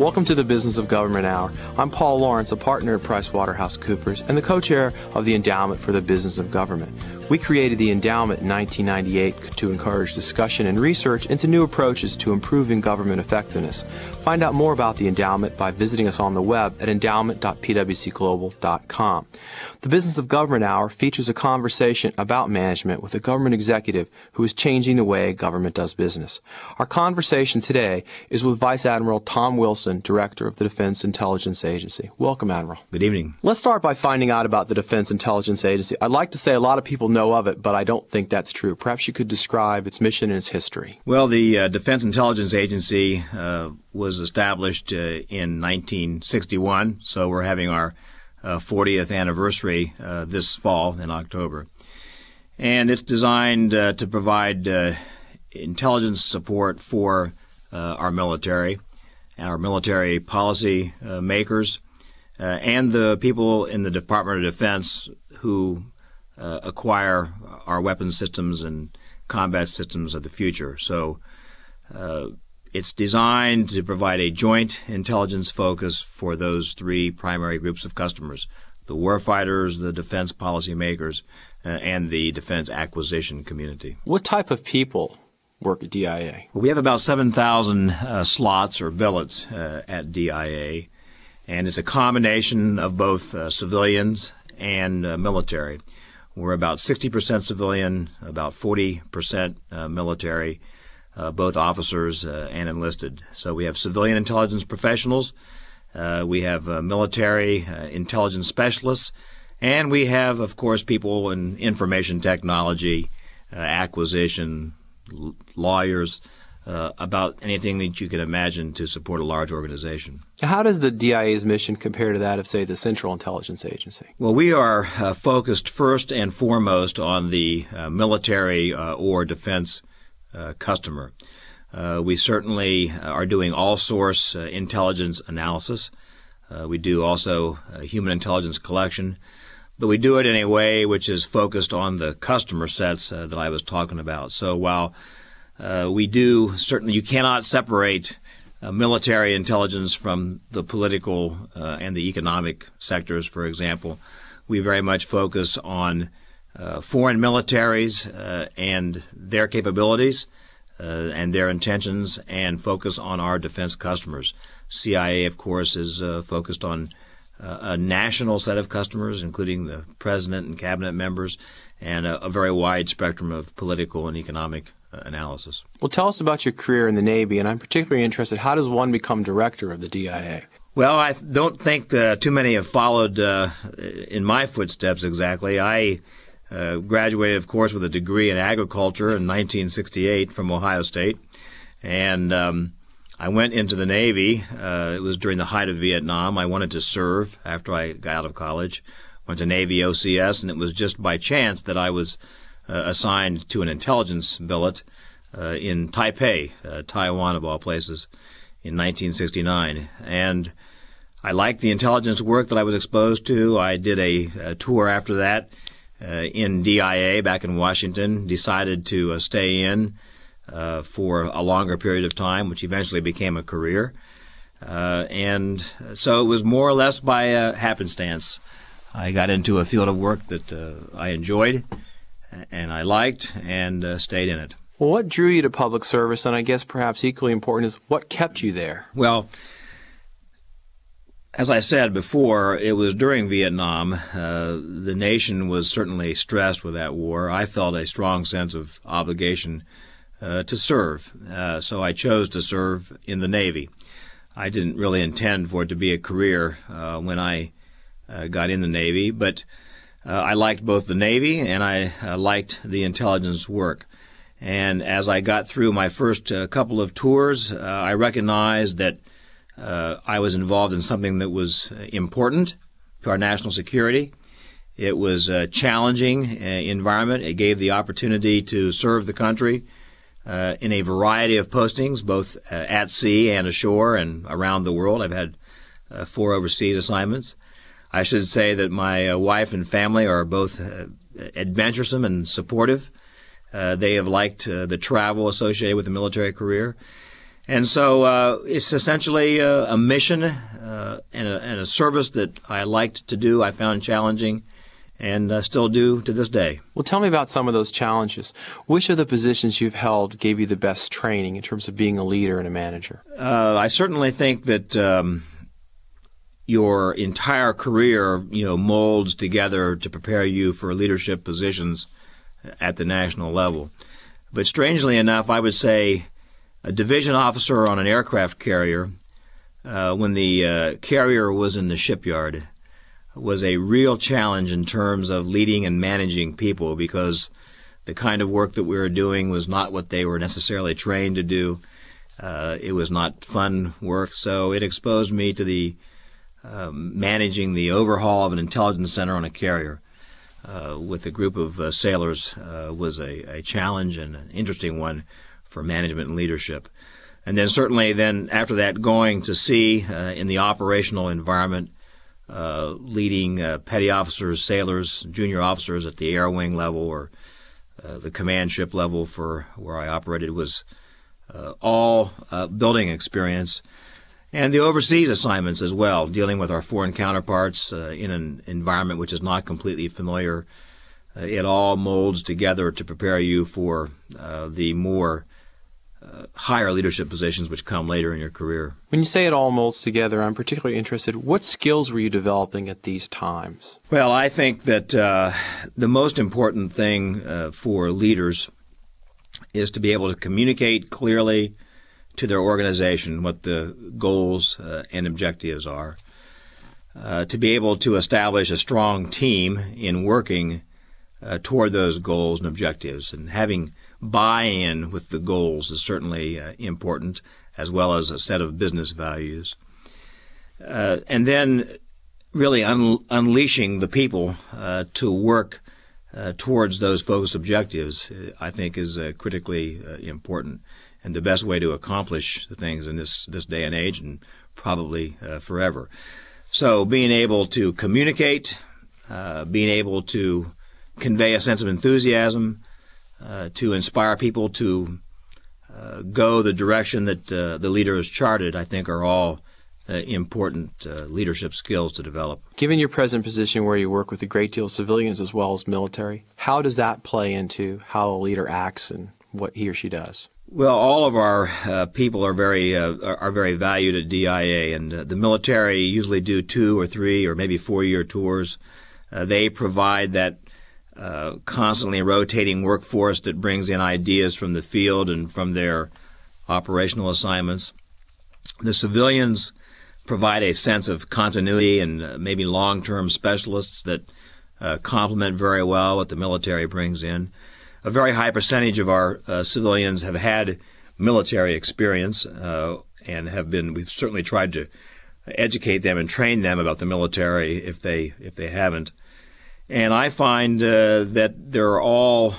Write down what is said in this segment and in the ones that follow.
Welcome to the Business of Government Hour. I'm Paul Lawrence, a partner at PricewaterhouseCoopers and the co-chair of the Endowment for the Business of Government. We created the endowment in 1998 to encourage discussion and research into new approaches to improving government effectiveness. Find out more about the endowment by visiting us on the web at endowment.pwcglobal.com. The Business of Government Hour features a conversation about management with a government executive who is changing the way government does business. Our conversation today is with Vice Admiral Tom Wilson, Director of the Defense Intelligence Agency. Welcome, Admiral. Good evening. Let's start by finding out about the Defense Intelligence Agency. I'd like to say a lot of people know of it, but I don't think that's true. Perhaps you could describe its mission and its history. Well, the Defense Intelligence Agency was established in 1961, so we're having our 40th anniversary this fall in October. And it's designed to provide intelligence support for our military policy makers, and the people in the Department of Defense who acquire our weapons systems and combat systems of the future. So it's designed to provide a joint intelligence focus for those three primary groups of customers: the warfighters, the defense policymakers, and the defense acquisition community. What type of people work at DIA? Well, we have about 7,000 slots or billets at DIA, and it's a combination of both civilians and military. We're about 60% civilian, about 40% military, both officers and enlisted. So we have civilian intelligence professionals, we have military intelligence specialists, and we have, of course, people in information technology, acquisition, lawyers, about anything that you can imagine to support a large organization. How does the DIA's mission compare to that of, say, the Central Intelligence Agency? Well, we are focused first and foremost on the military or defense customer. We certainly are doing all-source intelligence analysis. We do also human intelligence collection, but we do it in a way which is focused on the customer sets that I was talking about. So while we do, certainly you cannot separate military intelligence from the political and the economic sectors, for example. We very much focus on foreign militaries and their capabilities and their intentions, and focus on our defense customers. CIA, of course, is focused on a national set of customers, including the president and cabinet members, and a very wide spectrum of political and economic analysis. Well, tell us about your career in the Navy, and I'm particularly interested, how does one become director of the DIA? Well, I don't think too many have followed in my footsteps exactly. I graduated, of course, with a degree in agriculture in 1968 from Ohio State, and I went into the Navy. It was during the height of Vietnam. I wanted to serve after I got out of college. Went to Navy OCS, and it was just by chance that I was assigned to an intelligence billet in Taipei, Taiwan of all places, in 1969. And I liked the intelligence work that I was exposed to. I did a tour after that in DIA back in Washington, decided to stay in for a longer period of time, which eventually became a career. And so it was more or less by happenstance. I got into a field of work that I enjoyed and I liked, and stayed in it. Well, what drew you to public service, and I guess perhaps equally important is what kept you there? Well, as I said before, it was during Vietnam. The nation was certainly stressed with that war. I felt a strong sense of obligation to serve, so I chose to serve in the Navy. I didn't really intend for it to be a career when I got in the Navy, but I liked both the Navy and I liked the intelligence work. And as I got through my first couple of tours, I recognized that I was involved in something that was important to our national security. It was a challenging environment. It gave the opportunity to serve the country in a variety of postings, both at sea and ashore and around the world. I've had 4 overseas assignments. I should say that my wife and family are both adventuresome and supportive. They have liked the travel associated with the military career. And so it's essentially a mission and a service that I liked to do, I found challenging, and still do to this day. Well, tell me about some of those challenges. Which of the positions you've held gave you the best training in terms of being a leader and a manager? I certainly think that your entire career, molds together to prepare you for leadership positions at the national level. But strangely enough, I would say a division officer on an aircraft carrier, when the carrier was in the shipyard, was a real challenge in terms of leading and managing people, because the kind of work that we were doing was not what they were necessarily trained to do. It was not fun work, so it exposed me to the managing the overhaul of an intelligence center on a carrier with a group of sailors was a challenge and an interesting one for management and leadership. And then certainly then after that, going to sea in the operational environment, leading petty officers, sailors, junior officers at the air wing level or the command ship level for where I operated was all building experience. And the overseas assignments as well, dealing with our foreign counterparts in an environment which is not completely familiar. It all molds together to prepare you for the more higher leadership positions which come later in your career. When you say it all molds together, I'm particularly interested. What skills were you developing at these times? Well, I think that the most important thing for leaders is to be able to communicate clearly to their organization what the goals and objectives are, to be able to establish a strong team in working toward those goals and objectives. And having buy-in with the goals is certainly important, as well as a set of business values. And then really unleashing the people to work towards those focused objectives, I think, is critically important, and the best way to accomplish the things in this day and age, and probably forever. So being able to communicate, being able to convey a sense of enthusiasm, to inspire people to go the direction that the leader has charted, I think are all important leadership skills to develop. Given your present position where you work with a great deal of civilians as well as military, how does that play into how a leader acts and what he or she does? Well, all of our people are very valued at DIA, and the military usually do 2 or 3 or maybe 4-year tours. They provide that constantly rotating workforce that brings in ideas from the field and from their operational assignments. The civilians provide a sense of continuity and maybe long-term specialists that complement very well what the military brings in. A very high percentage of our civilians have had military experience and we've certainly tried to educate them and train them about the military if they haven't. And I find that they're all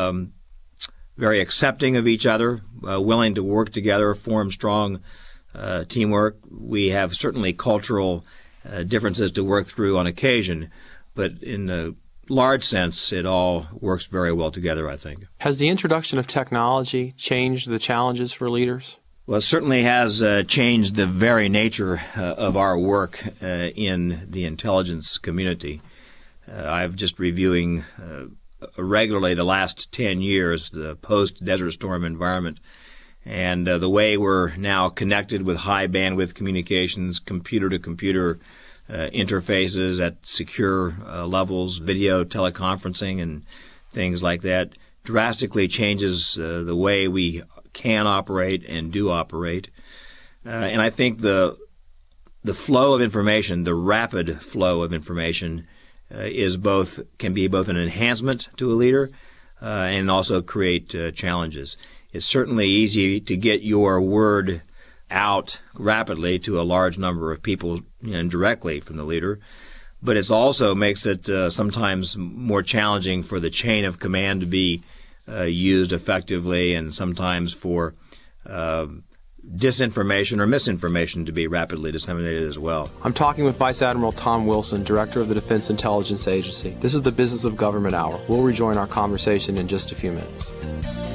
very accepting of each other, willing to work together, form strong teamwork. We have certainly cultural differences to work through on occasion, but in the large sense, it all works very well together, I think. Has the introduction of technology changed the challenges for leaders? Well, it certainly has changed the very nature of our work in the intelligence community. I've just reviewing regularly the last 10 years, the post-Desert Storm environment, and the way we're now connected with high-bandwidth communications, computer-to-computer interfaces at secure levels, video teleconferencing and things like that, drastically changes the way we can operate and do operate. And I think the flow of information, the rapid flow of information, can be both an enhancement to a leader and also create challenges. It's certainly easy to get your word out rapidly to a large number of people and directly from the leader, but it also makes it sometimes more challenging for the chain of command to be used effectively, and sometimes for disinformation or misinformation to be rapidly disseminated as well. I'm talking with Vice Admiral Tom Wilson, Director of the Defense Intelligence Agency. This is the Business of Government Hour. We'll rejoin our conversation in just a few minutes.